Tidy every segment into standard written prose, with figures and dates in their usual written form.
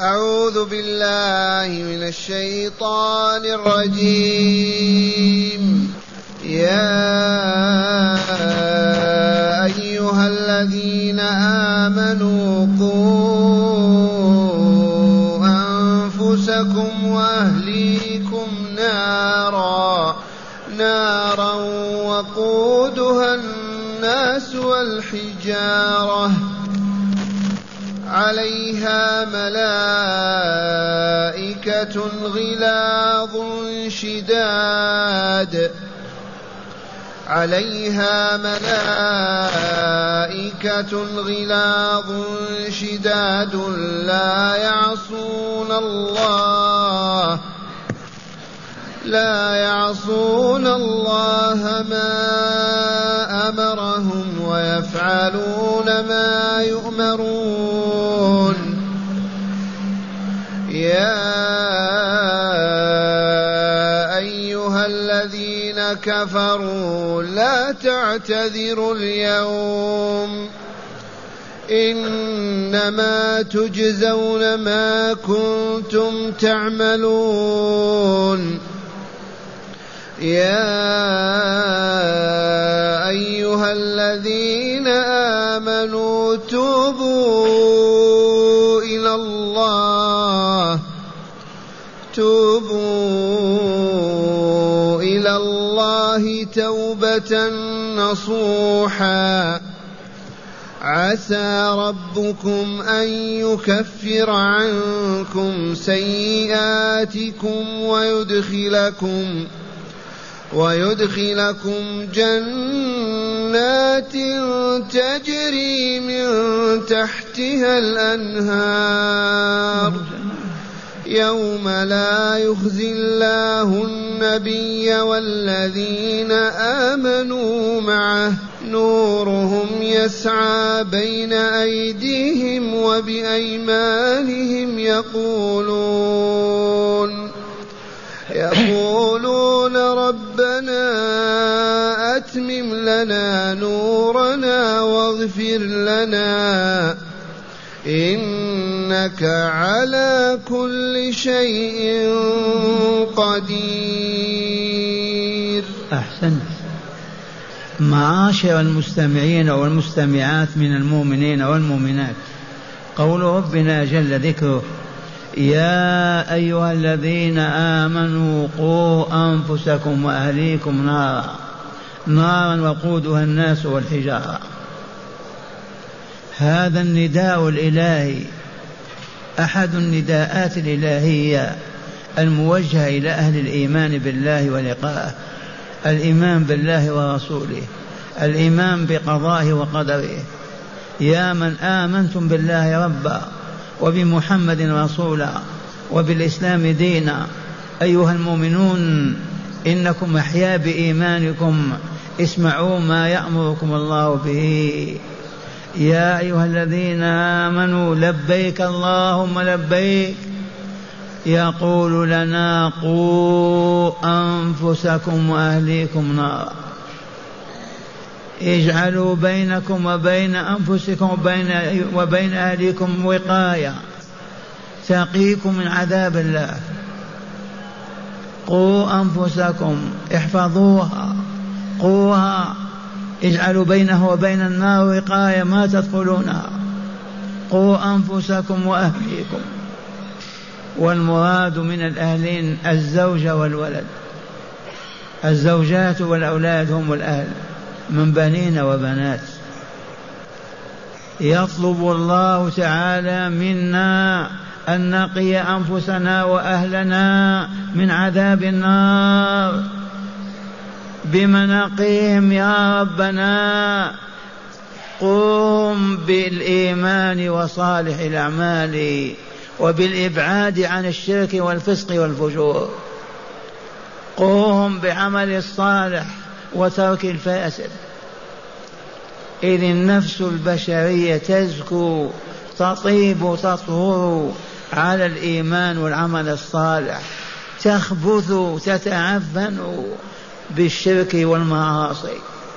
أعوذ بالله من الشيطان الرجيم. يا أيها الذين آمنوا قوا أنفسكم وأهليكم نارا وقودها الناس والحجارة عليها ملائكة غلاظ شداد لا يعصون الله ما أمرهم ويفعلون ما يؤمرون. يا أيها الذين كفروا لا تعتذروا اليوم إنما تجزون ما كنتم تعملون. يا أيها الذين آمنوا توبوا إلى الله توبة نصوحا عسى ربكم أن يكفر عنكم سيئاتكم ويدخلكم جنات تجري من تحتها الأنهار يوم لا يخزي الله النبي والذين آمنوا معه نورهم يسعى بين أيديهم وبأيمانهم يقولون ربنا أتمم لنا نورنا واغفر لنا إنك على كل شيء قدير. أحسنت. معاشر المستمعين والمستمعات من المؤمنين والمؤمنات، قول ربنا جل ذكره: يا أيها الذين آمنوا قوا أنفسكم وأهليكم نارا وقودها الناس والحجارة. هذا النداء الإلهي أحد النداءات الإلهية الموجهة إلى أهل الإيمان بالله ولقائه، الإيمان بالله ورسوله، الإيمان بقضائه وقدره. يا من آمنتم بالله ربا وبمحمد رسولا وبالإسلام دينا، أيها المؤمنون إنكم أحياء بإيمانكم، اسمعوا ما يأمركم الله به. يا أيها الذين آمنوا لبيك اللهم لبيك، يقول لنا: قوا أنفسكم وأهليكم نارا، اجعلوا بينكم وبين أنفسكم وبين أهليكم وقاية تقيكم من عذاب الله. قوا أنفسكم، احفظوها، قوها، اجعلوا بينه وبين النار وقاية ما تدخلونها. قوا أنفسكم وأهليكم. والمراد من الأهلين الزوجة والولد، الزوجات والأولاد هم الأهل من بنين وبنات. يطلب الله تعالى منا أن نقي أنفسنا وأهلنا من عذاب النار. بما نقيهم يا ربنا؟ قم بالإيمان وصالح الأعمال وبالإبعاد عن الشرك والفسق والفجور. قم بعمل الصالح وترك الفاسد. إذ النفس البشرية تزكو تطيب تطهر على الإيمان والعمل الصالح، تخبث تتعفن بالشرك والمعاصي.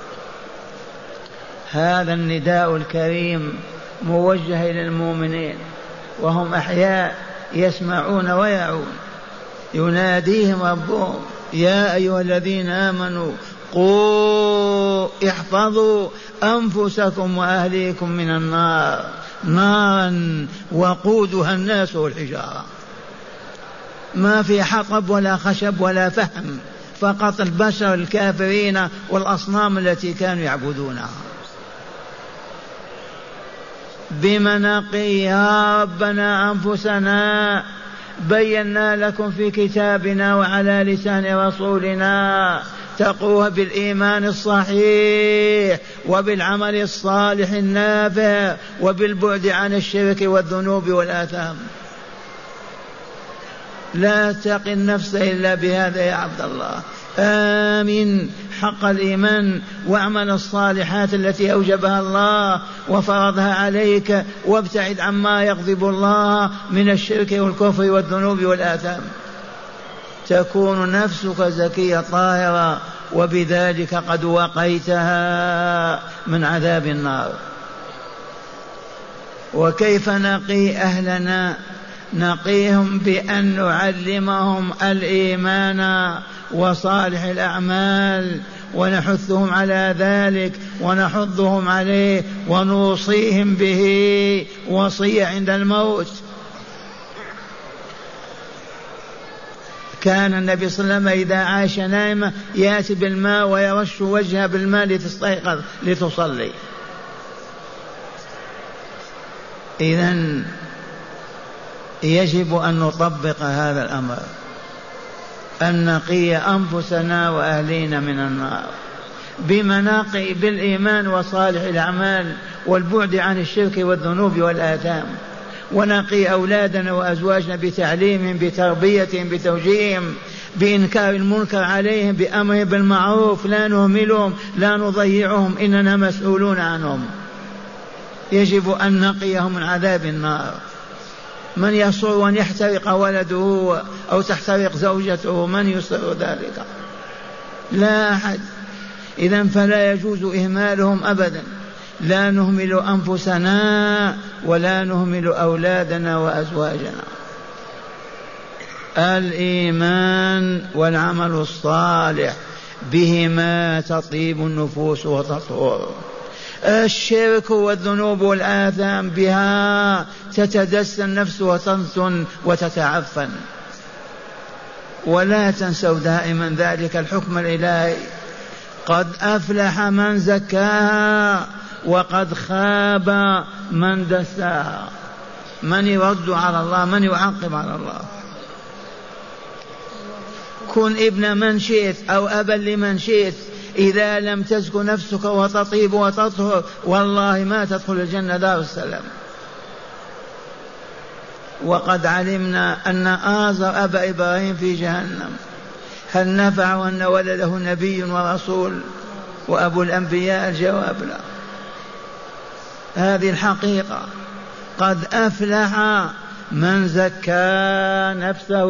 هذا النداء الكريم موجه إلى المؤمنين وهم أحياء يسمعون ويعون. يناديهم ربهم يا أيها الذين آمنوا قوا احفظوا أنفسكم وأهليكم من النار نارا وقودها الناس والحجارة. ما في حطب ولا خشب ولا فحم، فقط البشر الكافرين والأصنام التي كانوا يعبدونها. بما نقي يا ربنا أنفسنا؟ بينا لكم في كتابنا وعلى لسان رسولنا تقوها بالإيمان الصحيح وبالعمل الصالح النافع وبالبعد عن الشرك والذنوب والآثام. لا تقي النفس إلا بهذا يا عبد الله. آمن حق الإيمان واعمل الصالحات التي أوجبها الله وفرضها عليك، وابتعد عما يغضب الله من الشرك والكفر والذنوب والآثام، تكون نفسك زكية طاهرة، وبذلك قد وقيتها من عذاب النار. وكيف نقي أهلنا؟ نقيهم بأن نعلمهم الإيمان وصالح الأعمال، ونحثهم على ذلك ونحضهم عليه ونوصيهم به وصية عند الموت. كان النبي صلى الله عليه وسلم إذا عاش نائما يأتي بالماء ويرش وجهه بالماء لتستيقظ لتصلي. إذن يجب أن نطبق هذا الأمر، أن نقي أنفسنا وأهلينا من النار بمناقي بالإيمان وصالح الأعمال والبعد عن الشرك والذنوب والآثام، ونقي أولادنا وأزواجنا بتعليمهم بتربيتهم بتوجيههم بإنكار المنكر عليهم بأمر بالمعروف، لا نهملهم لا نضيعهم، إننا مسؤولون عنهم. يجب أن نقيهم من عذاب النار. من يصر أن يحترق ولده أو تحترق زوجته؟ من يسر ذلك؟ لا أحد. إذن فلا يجوز إهمالهم أبدا. لا نهمل أنفسنا ولا نهمل أولادنا وأزواجنا. الإيمان والعمل الصالح بهما تطيب النفوس وتطهر. الشرك والذنوب والآثام بها تتدس النفس وتنتن وتتعفن. ولا تنسوا دائما ذلك الحكم الإلهي: قد أفلح من زكاها وقد خاب من دساها. من يرد على الله؟ من يعقب على الله؟ كن ابن من شئت أو أبا لمن شئت، إذا لم تزك نفسك وتطيب وتطهر والله ما تدخل الجنة دار السلام. وقد علمنا أن آزر أبا إبراهيم في جهنم، هل نفع أن ولده نبي ورسول وأبو الأنبياء؟ الجواب لا. هذه الحقيقة. قد أفلح من زكى نفسه،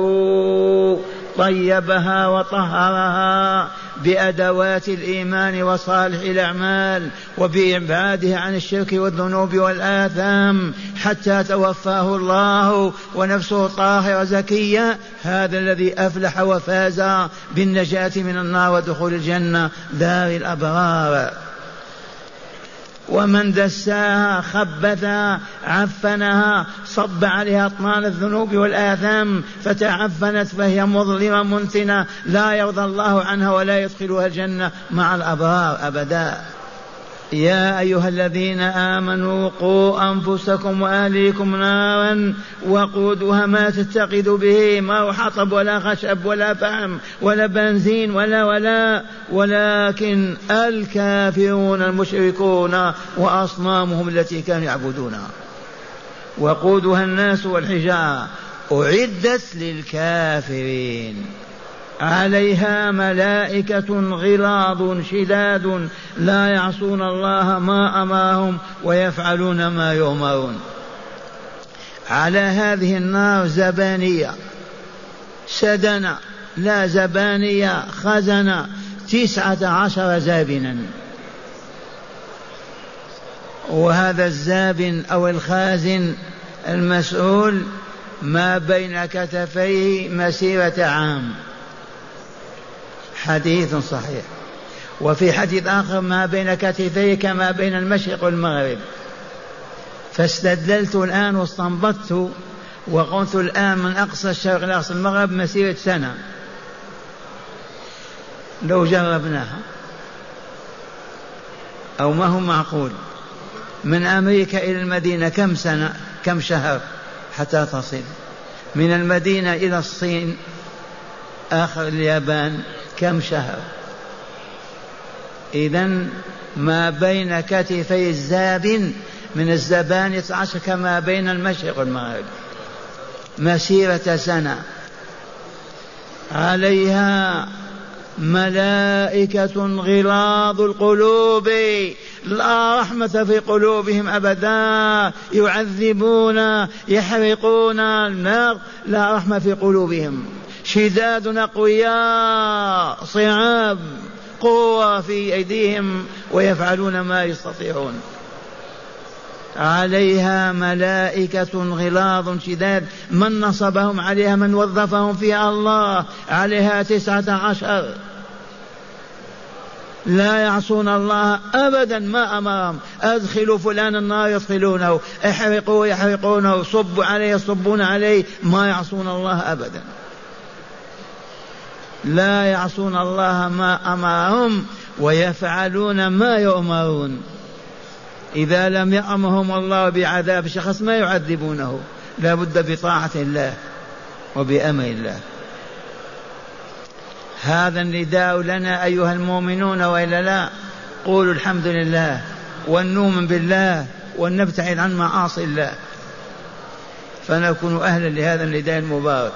طيبها وطهرها بأدوات الإيمان وصالح الأعمال وبإبعاده عن الشرك والذنوب والآثام حتى توفاه الله ونفسه طاهرة زكية. هذا الذي أفلح وفاز بالنجاة من النار ودخول الجنة دار الأبرار. ومن دساها خبثها عفنها صب عليها أطنان الذنوب والآثام فتعفنت فهي مظلمة منتنة لا يرضى الله عنها ولا يدخلها الجنة مع الأبرار أبدا. يا أيها الذين آمنوا قوا أنفسكم وأهليكم نارا وقودها ما تتقد به ما حطب ولا خشب ولا فحم ولا بنزين ولكن الكافرون المشركون وأصنامهم التي كانوا يعبدونها. وقودها الناس والحجارة أعدت للكافرين، عليها ملائكة غلاظ شداد لا يعصون الله ما أمرهم ويفعلون ما يؤمرون. على هذه النار زبانية سدنة، لا زبانية خزنة 19 زابنا، وهذا الزابن أو الخازن المسؤول ما بين كتفيه مسيرة عام، حديث صحيح. وفي حديث آخر ما بين كتفيه كما بين المشرق والمغرب. فاستدللت الآن واستنبطت وقلت الآن من أقصى الشرق إلى أقصى المغرب مسيرة سنة. لو جربناها أو ما هو معقول، من أمريكا إلى المدينة كم سنة كم شهر حتى تصل؟ من المدينة إلى الصين آخر اليابان كم شهر؟ إذن ما بين كتفي الزابن من الزبانية 10 كما بين المشرق والمغرب، مسيرة سنة. عليها ملائكة غلاظ القلوب لا رحمة في قلوبهم أبدا، يعذبون يحرقون النار، لا رحمة في قلوبهم، شداد أقوياء صعاب قوة في أيديهم ويفعلون ما يستطيعون. عليها ملائكة غلاظ شداد، من نصبهم عليها من وظفهم فيها الله، عليها 19 لا يعصون الله أبدا ما أمرهم. أدخلوا فلان النار يدخلونه، احرقوا يحرقونه، صبوا عليه يصبون عليه، ما يعصون الله أبدا، لا يعصون الله ما أمرهم ويفعلون ما يؤمرون. إذا لم يأمرهم الله بعذاب شخص ما يعذبونه، لا بد بطاعة الله وبأمر الله. هذا النداء لنا أيها المؤمنون، وإلا لا؟ قولوا الحمد لله ونؤمن بالله ونبتعد عن معاصي الله، فنكون أهلا لهذا النداء المبارك.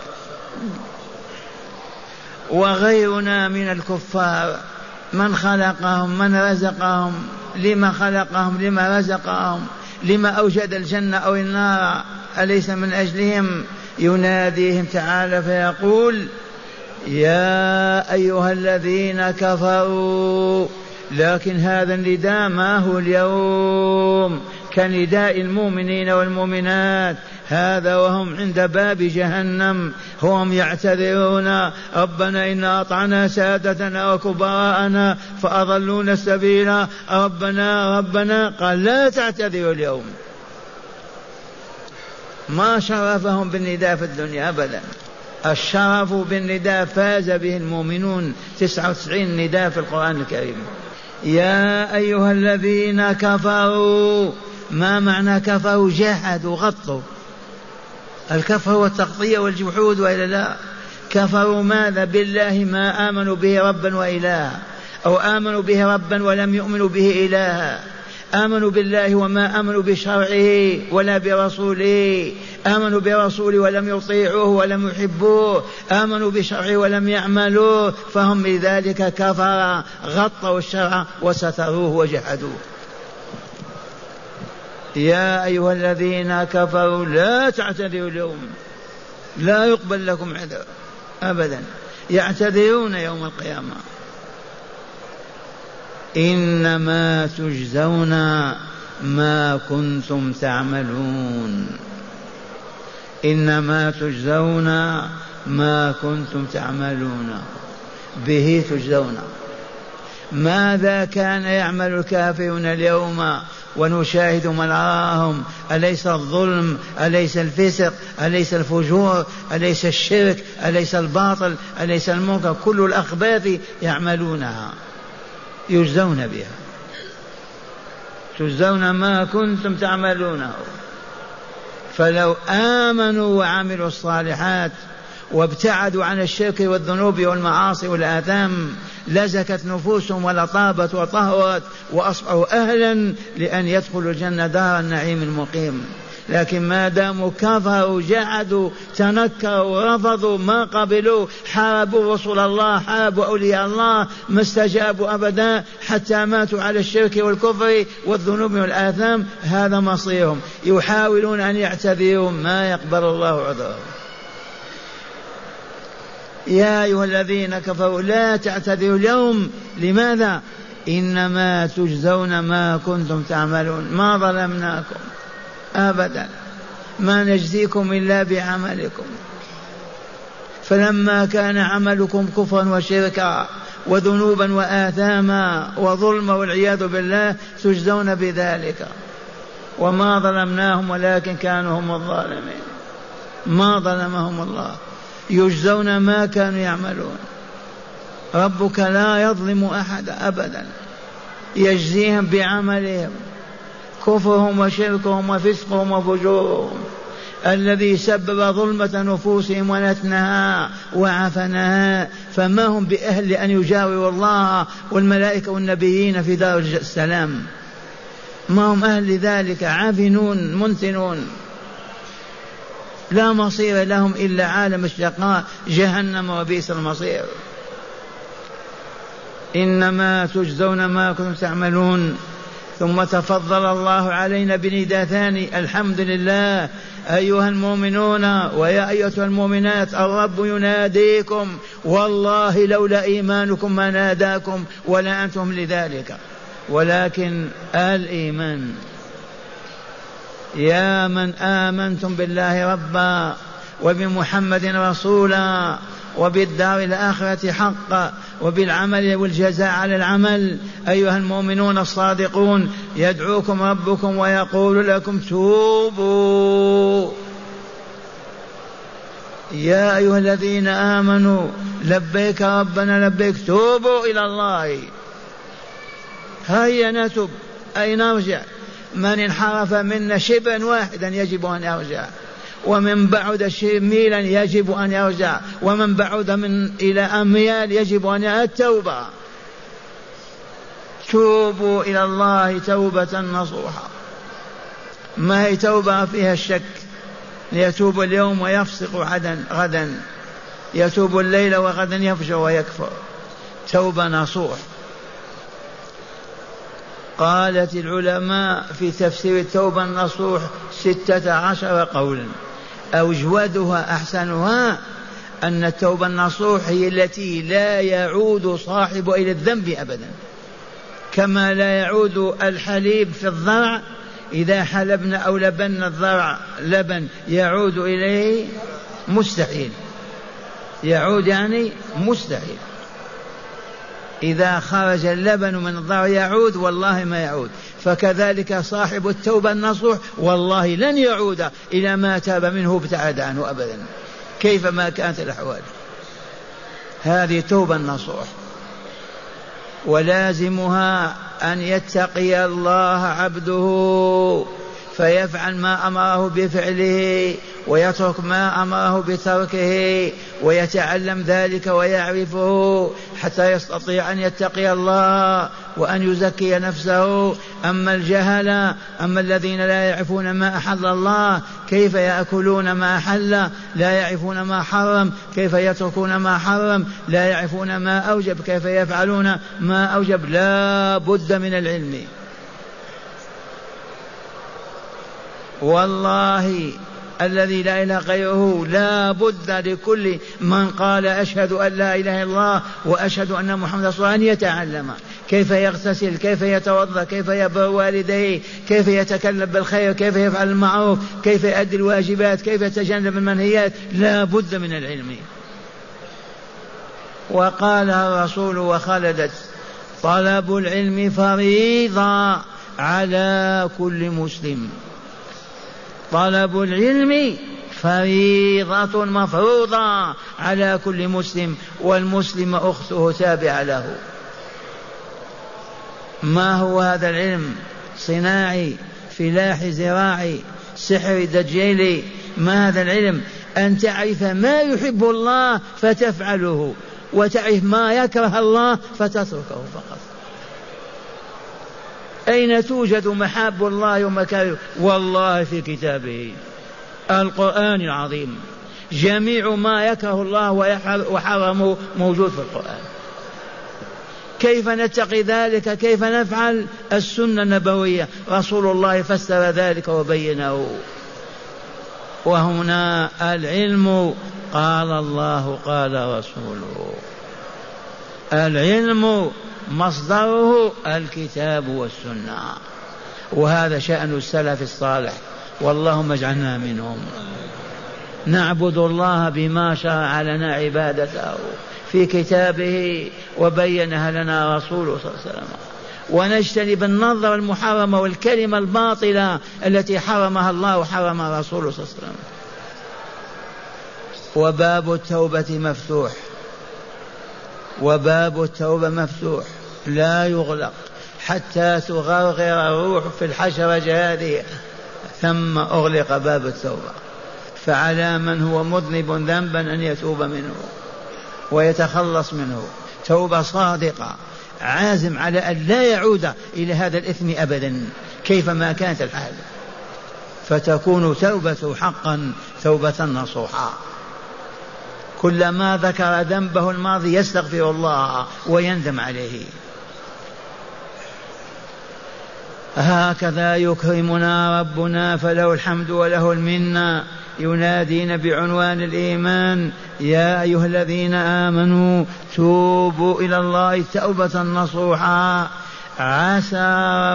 وغيرنا من الكفار، من خلقهم، من رزقهم، لما خلقهم، لما رزقهم، لما أوجد الجنة أو النار، أليس من أجلهم؟ يناديهم تعالى فيقول يا أيها الذين كفروا. لكن هذا النداء ما هو اليوم كنداء المؤمنين والمؤمنات، هذا وهم عند باب جهنم هم يعتذرون ربنا إنا أطعنا سادتنا وكبراءنا فأضلونا السبيل، ربنا قال لا تعتذروا اليوم. ما شرفهم بالنداء في الدنيا أبدا، الشرف بالنداء فاز به المؤمنون، 99 نداء في القرآن الكريم. يا أيها الذين كفروا. ما معنى كفروا؟ جحدوا غطوا. الكفر والتغطية والجحود، وإلا لا؟ كفروا ماذا؟ بالله ما آمنوا به ربا وإلها، أو آمنوا به ربا ولم يؤمنوا به إلها. آمنوا بالله وما آمنوا بشرعه ولا برسوله، آمنوا برسوله ولم يطيعوه ولم يحبوه، آمنوا بشرعه ولم يعملوه، فهم لذلك كفر، غطوا الشرع وستروه وجحدوه. يا أيها الذين كفروا لا تعتذروا اليوم، لا يقبل لكم عذر أبدا، يعتذرون يوم القيامة. إنما تجزون ما كنتم تعملون، إنما تجزون ما كنتم تعملون، به تجزون. ماذا كان يعمل الكافرون اليوم ونشاهد من راهم؟ أليس الظلم؟ أليس الفسق؟ أليس الفجور؟ أليس الشرك؟ أليس الباطل؟ أليس المنكر؟ كل الأخباث يعملونها يجزون بها، تجزون ما كنتم تعملونه. فلو آمنوا وعملوا الصالحات وابتعدوا عن الشرك والذنوب والمعاصي والآثام لزكت نفوسهم ولطابت وطهرت وأصبحوا أهلا لأن يدخلوا الجنة دار النعيم المقيم. لكن ما داموا كفروا جحدوا تنكروا رفضوا ما قبلوا، حاربوا رسول الله، حاربوا أولياء الله، ما استجابوا أبدا حتى ماتوا على الشرك والكفر والذنوب والآثام، هذا مصيرهم. يحاولون أن يعتذروا ما يقبل الله عذرهم. يا أيها الذين كفروا لا تعتذروا اليوم. لماذا؟ إنما تجزون ما كنتم تعملون. ما ظلمناكم أبدا، ما نجزيكم إلا بعملكم. فلما كان عملكم كفرا وشركا وذنوبا وآثاما وظلما والعياذ بالله تجزون بذلك. وما ظلمناهم ولكن كانوا هم الظالمين، ما ظلمهم الله، يجزون ما كانوا يعملون. ربك لا يظلم أحد أبدا، يجزيهم بعملهم، كفرهم وشركهم وفسقهم وفجورهم الذي سبب ظلمة نفوسهم ونتنها وعفنها. فما هم بأهل أن يجاوروا الله والملائكة والنبيين في دار السلام، ما هم أهل لذلك، عافنون منتنون، لا مصير لهم إلا عالم الشقاء جهنم وبئس المصير. إنما تجزون ما كنتم تعملون. ثم تفضل الله علينا بنداء ثاني: الحمد لله أيها المؤمنون ويا أيتها المؤمنات، الرب يناديكم والله لولا إيمانكم ما ناداكم ولا أنتم لذلك، ولكن الإيمان. يا من آمنتم بالله ربا وبمحمد رسولا وبالدار الآخرة حقا وبالعمل والجزاء على العمل، أيها المؤمنون الصادقون، يدعوكم ربكم ويقول لكم توبوا. يا أيها الذين آمنوا لبيك ربنا لبيك، توبوا إلى الله. هيا نتب، أي نرجع. من انحرف منا شبرا واحدا يجب أن يرجع، ومن بعد ميلا يجب أن يرجع، ومن بعد من إلى أميال يجب أن التوبة. توبوا إلى الله توبة نصوحا. ما هي توبة فيها الشك؟ يتوب اليوم ويفسق غدا، يتوب الليل وغدا يفجر ويكفر. توبة نصوح. قالت العلماء في تفسير التوبة النصوح 16 قولا، أوجودها أحسنها أن التوبة النصوح هي التي لا يعود صاحب إلى الذنب أبدا، كما لا يعود الحليب في الضرع، إذا حلبنا أو لبنا الضرع لبن يعود إليه مستحيل، يعود يعني مستحيل. إذا خرج اللبن من الضرع يعود، والله ما يعود. فكذلك صاحب التوبة النصوح والله لن يعود إلى ما تاب منه ابتعد عنه أبدا، كيفما كانت الأحوال. هذه توبة النصوح. ولازمها أن يتقي الله عبده فيفعل ما أمره بفعله ويترك ما أمره بتركه، ويتعلم ذلك ويعرفه حتى يستطيع أن يتقي الله وأن يزكي نفسه. أما الجهل، أما الذين لا يعرفون ما أحل الله كيف يأكلون ما أحل، لا يعرفون ما حرم كيف يتركون ما حرم، لا يعرفون ما أوجب كيف يفعلون ما أوجب. لا بد من العلم. والله الذي لا إله غيره لا بد لكل من قال أشهد أن لا إله إلا الله وأشهد أن محمد رسول الله أن يتعلم كيف يغتسل، كيف يتوضأ، كيف يبر والديه، كيف يتكلم بالخير، كيف يفعل المعروف، كيف يؤدي الواجبات، كيف يتجنب المنهيات. لا بد من العلم. وقالها الرسول وخلدت: طلب العلم فريضة على كل مسلم. طلب العلم فريضة مفروضة على كل مسلم، والمسلم أخته تابعة له. ما هو هذا العلم؟ صناعي، فلاحي، زراعي، سحري، دجيلي. ما هذا العلم؟ أن تعرف ما يحب الله فتفعله، وتعرف ما يكره الله فتتركه فقط. أين توجد محاب الله ومكاره؟ والله في كتابه القرآن العظيم. جميع ما يكره الله وحرمه موجود في القرآن. كيف نتقي ذلك؟ كيف نفعل؟ السنة النبوية، رسول الله فسر ذلك وبينه. وهنا العلم قال الله قال رسوله. العلم مصدره الكتاب والسنة، وهذا شأن السلف الصالح. واللهم اجعلنا منهم. نعبد الله بما شرع لنا عبادته في كتابه وبينها لنا رسوله صلى الله عليه وسلم، ونجتنب النظر المحرمة والكلمة الباطلة التي حرمها الله وحرمها رسوله صلى الله عليه وسلم. وباب التوبة مفتوح، وباب التوبة مفتوح لا يغلق حتى تغرغر الروح في الحشرة هذه ثم أغلق باب التوبة. فعلى من هو مذنب ذنبا أن يتوب منه ويتخلص منه توبة صادقة، عازم على أن لا يعود إلى هذا الإثم أبدا كيفما كانت الحال، فتكون توبته حقا توبة نصوحا. كلما ذكر ذنبه الماضي يستغفر الله ويندم عليه. هكذا يكرمنا ربنا فله الحمد وله المنة، ينادينا بعنوان الإيمان: يا أيها الذين آمنوا توبوا إلى الله توبة نصوحا عسى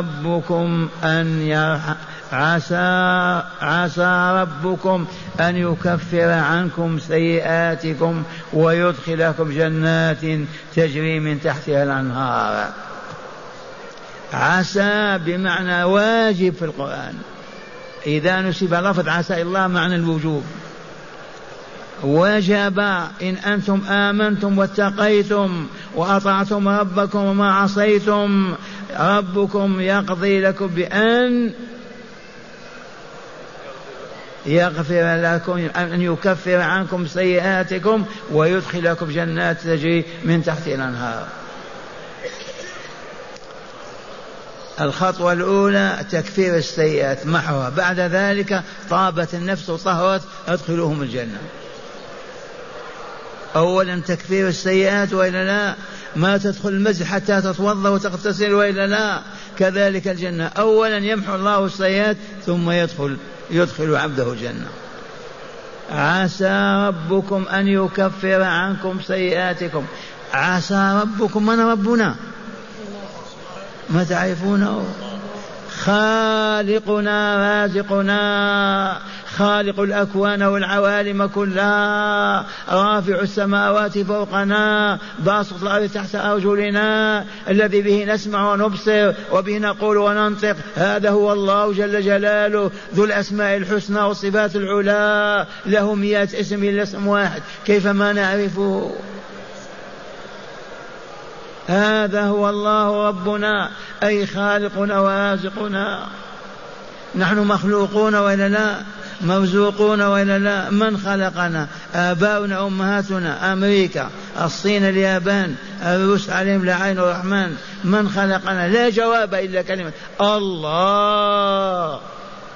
ربكم أن يكفر عنكم سيئاتكم ويدخلكم جنات تجري من تحتها الأنهار. عسى بمعنى واجب في القرآن، إذا نسب لفظ عسى الله معنى الوجوب، وجب إن أنتم آمنتم واتقيتم وأطعتم ربكم وما عصيتم، ربكم يقضي لكم بأن يغفر لكم، أن يكفر عنكم سيئاتكم ويدخلكم جنات تجري من تحت الأنهار. الخطوة الأولى تكفير السيئات محوها، بعد ذلك طابت النفس وطهرت ادخلوهم الجنة. أولا تكفير السيئات وإلا لا؟ ما تدخل المسجد حتى تتوضأ وتغتسل وإلا لا؟ كذلك الجنة، أولا يمحو الله السيئات ثم يدخل عبده الجنة. عسى ربكم أن يكفر عنكم سيئاتكم. عسى ربكم، من ربنا؟ ما تعرفونه؟ خالقنا رازقنا، خالق الأكوان والعوالم كلها، رافع السماوات فوقنا، باسط الأرض تحت أرجلنا، الذي به نسمع ونبصر وبه نقول وننطق. هذا هو الله جل جلاله ذو الأسماء الحسنى والصفات العلى، له 100 اسم إلا اسم واحد، كيف ما نعرفه؟ هذا هو الله ربنا، أي خالقنا ورازقنا. نحن مخلوقون ولا لا؟ مرزوقون ولا لا؟ من خلقنا؟ آباؤنا أمهاتنا، أمريكا، الصين، اليابان، الروس عليهم لعين الرحمن. من خلقنا؟ لا جواب إلا كلمة الله.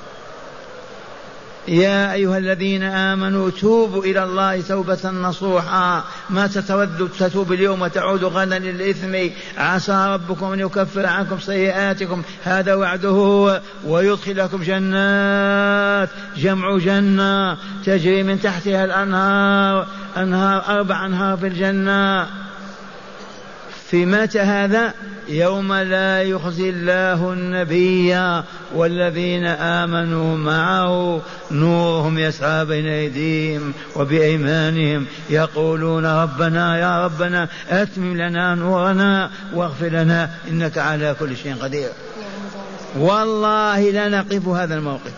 يا أيها الذين آمنوا توبوا إلى الله توبة نصوحا، ما تتوب اليوم وتعود غدا للإثم. عسى ربكم أن يكفر عنكم سيئاتكم، هذا وعده، ويدخلكم جنات، جمع جنة، تجري من تحتها الأنهار، 4 أنهار في الجنة. في متى هذا؟ يوم لا يخزي الله النبي والذين آمنوا معه نورهم يسعى بين أيديهم وبأيمانهم يقولون ربنا يا ربنا أتمم لنا نورنا واغفر لنا إنك على كل شيء قدير. والله لا نقف هذا الموقف.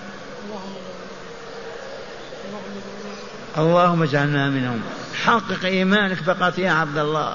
اللهم اجعلنا منهم. حقق إيمانك فقط يا عبد الله.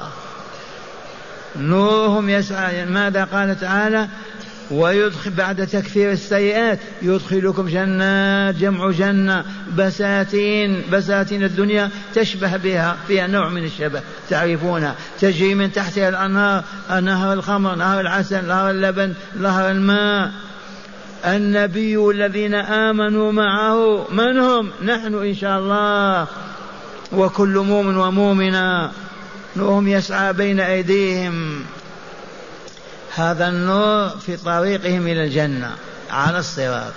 نورهم يسعى. ماذا قال تعالى؟ ويدخل بعد تكفير السيئات يدخلكم جنات، جمع جنة، بساتين. بساتين الدنيا تشبه بها، فيها نوع من الشبه تعرفونها، تجري من تحتها الأنهار، نهر الخمر، نهر العسل، نهر اللبن، نهر الماء. النبي والذين آمنوا معه، من هم؟ نحن إن شاء الله وكل مؤمن ومؤمنة. نورهم يسعى بين أيديهم، هذا النور في طريقهم إلى الجنة على الصراط،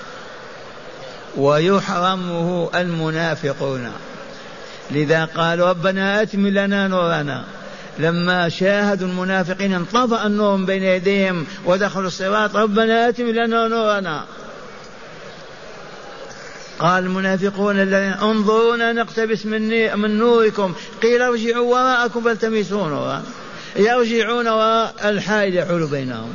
ويحرمه المنافقون. لذا قال ربنا أتم لنا نورنا. لما شاهدوا المنافقين انطفأ النور من بين يديهم ودخلوا الصراط، ربنا أتم لنا نورنا. قال المنافقون الذين انظرونا نقتبس من نوركم قيل ارجعوا وراءكم فالتمسوا نورا يرجعون وراء الحائل يحول بينهم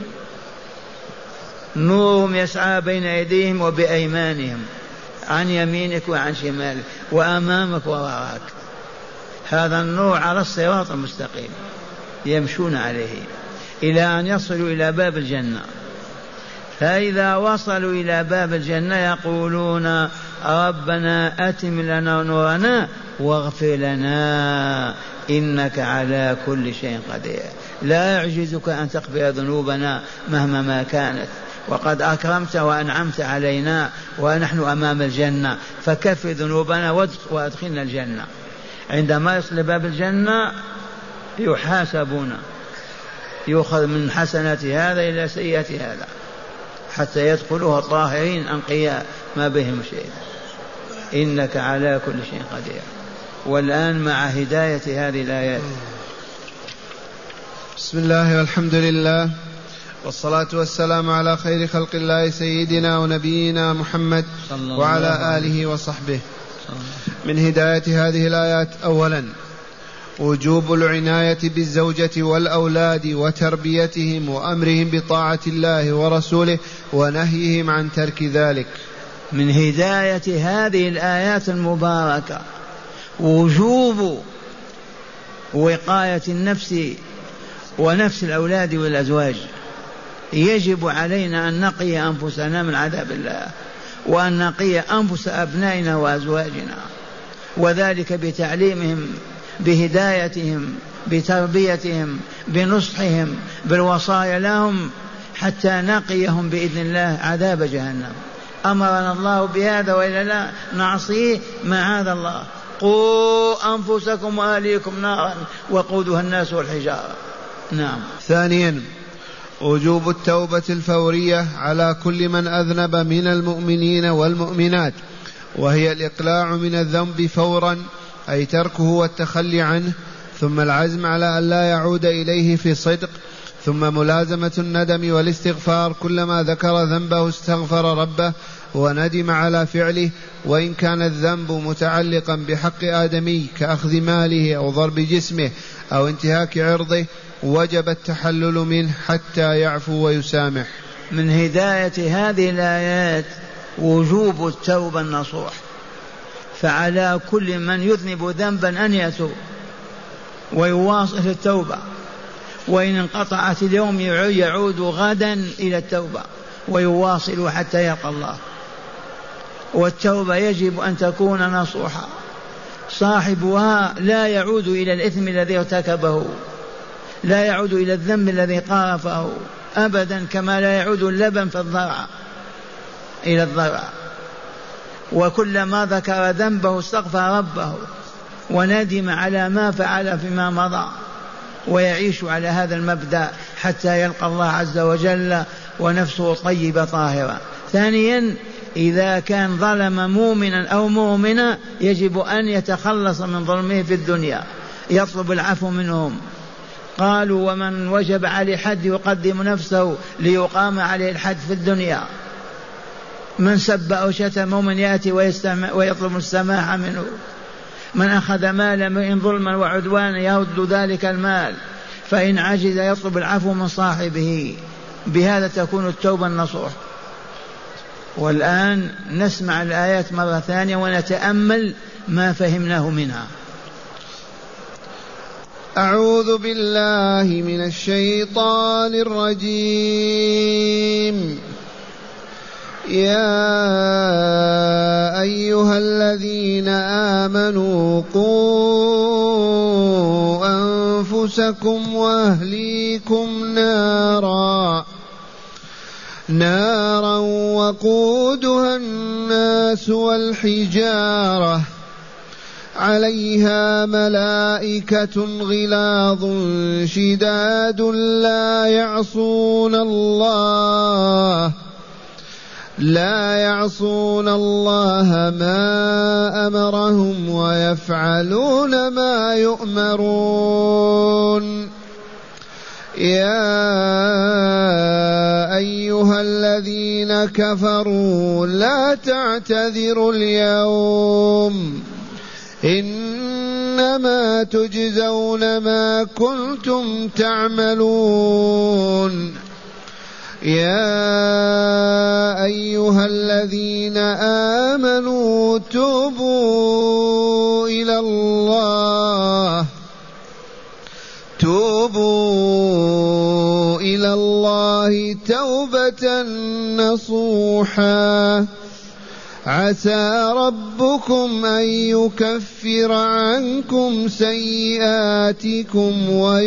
نورهم يسعى بين أيديهم وبأيمانهم عن يمينك وعن شمالك وأمامك ووراءك هذا النور على الصراط المستقيم يمشون عليه إلى أن يصلوا إلى باب الجنة. فإذا وصلوا إلى باب الجنة يقولون ربنا أتم لنا نورنا واغفر لنا إنك على كل شيء قدير. لا يعجزك أن تغفر ذنوبنا مهما ما كانت وقد أكرمت وأنعمت علينا ونحن أمام الجنة فكفر ذنوبنا وادخلنا الجنة. عندما يصل باب الجنة يحاسبون يؤخذ من حسنات هذا إلى سيئات هذا حتى يدخلوها طاهرين أنقياء ما بهم شيء. إنك على كل شيء قدير. والآن مع هداية هذه الآيات. بسم الله والحمد لله والصلاة والسلام على خير خلق الله سيدنا ونبينا محمد وعلى آله وصحبه. من هداية هذه الآيات أولا وجوب العناية بالزوجة والأولاد وتربيتهم وأمرهم بطاعة الله ورسوله ونهيهم عن ترك ذلك. من هداية هذه الآيات المباركة وجوب وقاية النفس ونفس الأولاد والأزواج. يجب علينا أن نقي أنفسنا من عذاب الله وأن نقي أنفس أبنائنا وأزواجنا وذلك بتعليمهم بهدايتهم بتربيتهم بنصحهم بالوصايا لهم حتى نقيهم بإذن الله عذاب جهنم. أمرنا الله بهذا وإلا لا نعصيه معاذ الله. قوا أنفسكم وأهليكم نارا وقودها الناس والحجارة. نعم. ثانيا وجوب التوبة الفورية على كل من أذنب من المؤمنين والمؤمنات وهي الإقلاع من الذنب فورا أي تركه والتخلي عنه ثم العزم على أن لا يعود إليه في صدق ثم ملازمة الندم والاستغفار كلما ذكر ذنبه استغفر ربه وندم على فعله وإن كان الذنب متعلقا بحق آدمي كأخذ ماله أو ضرب جسمه أو انتهاك عرضه وجب التحلل منه حتى يعفو ويسامح. من هداية هذه الآيات وجوب التوبة النصوح. فعلى كل من يذنب ذنبا أن يتوب ويواصل التوبة وإن انقطعت اليوم يعود غدا إلى التوبة ويواصل حتى يلقى الله. والتوبة يجب أن تكون نصوحا صاحبها لا يعود إلى الإثم الذي ارتكبه لا يعود إلى الذنب الذي قارفه أبدا كما لا يعود اللبن في الضرع إلى الضرع. وكلما ذكر ذنبه استغفر ربه وندم على ما فعل فيما مضى ويعيش على هذا المبدأ حتى يلقى الله عز وجل ونفسه طيبة طاهرة. ثانيا إذا كان ظلم مؤمنا أو مؤمنة يجب أن يتخلص من ظلمه في الدنيا يطلب العفو منهم. قالوا ومن وجب عليه حد يقدم نفسه ليقام عليه الحد في الدنيا. من سب أو شتم مؤمن يأتي ويطلب السماح منه. من أخذ مال امرئ ظلما وعدوانا يرد ذلك المال فإن عجز يطلب العفو من صاحبه. بهذا تكون التوبة النصوح. والآن نسمع الآيات مرة ثانية ونتأمل ما فهمناه منها. أعوذ بالله من الشيطان الرجيم. يا أيها الذين آمنوا قوا أنفسكم وأهليكم نارا وقودها الناس والحجارة عليها ملائكة غلاظ شداد لا يعصون الله ما أمرهم ويفعلون ما يؤمرون. يا أيها الذين كفروا لا تعتذروا اليوم إنما تجزون ما كنتم تعملون. يا أيها الذين آمنوا توبوا إلى الله توبة نصوحا عسى ربكم أن يكفر عنكم سيئاتكم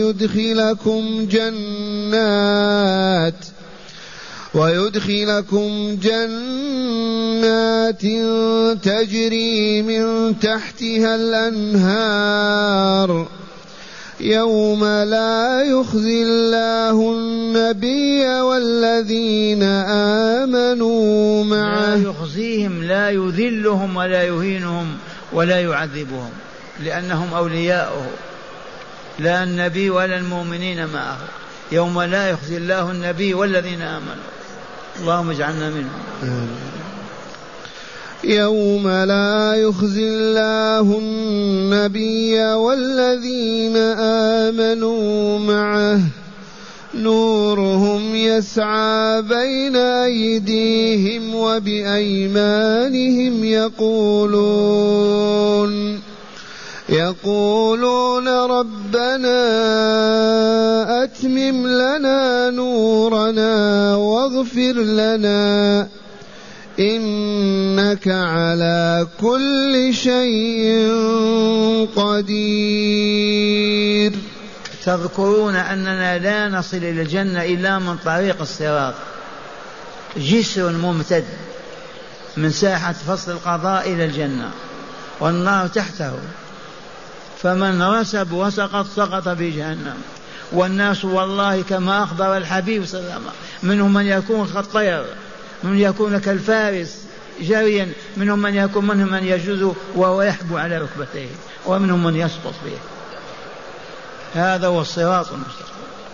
ويدخلكم جنات تجري من تحتها الأنهار يوم لا يخزي الله النبي والذين آمنوا معه. لا يخزيهم، لا يذلهم ولا يهينهم ولا يعذبهم، لأنهم أولياؤه، لا النبي ولا المؤمنين معه. يوم لا يخزي الله النبي والذين آمنوا، اللهم اجعلنا منهم. يوم لا يخزي الله النبي والذين آمنوا معه نورهم يسعى بين أيديهم وبأيمانهم يقولون ربنا أتمم لنا نورنا واغفر لنا إنك على كل شيء قدير. تذكرون أننا لا نصل إلى الجنة إلا من طريق الصراط، جسر ممتد من ساحة فصل القضاء إلى الجنة والنار تحته، فمن رسب وسقط سقط في جهنم. والناس والله كما أخبر الحبيب صلى الله عليه وسلم منهم من يكون كالطير، من يكون كالفارس جريا، منهم من يجوز وهو يحبو على ركبتيه، ومنهم من يسقط فيه. هذا هو الصراط المستقيم.